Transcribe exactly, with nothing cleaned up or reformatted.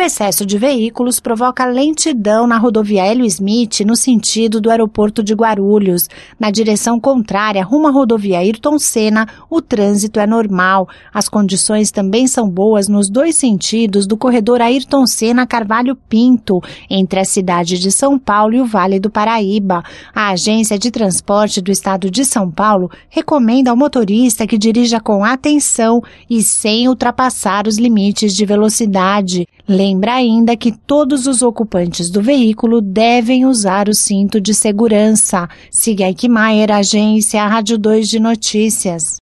excesso de veículos provoca lentidão na rodovia Hélio Smith no sentido do aeroporto de Guarulhos. Na direção contrária, rumo à rodovia Ayrton Senna, o trânsito é normal. As condições também são boas nos dois sentidos do corredor Ayrton Senna Carvalho Pinto, entre a cidade de São Paulo e o Vale do Paraíba. A Agência de Transporte do Estado de São Paulo recomenda ao motorista que dirija com atenção e sem ultrapassar os limites de velocidade. Lembra ainda que todos os ocupantes do veículo devem usar o cinto de segurança. Siga Eichmeier, Agência Rádio dois de Notícias.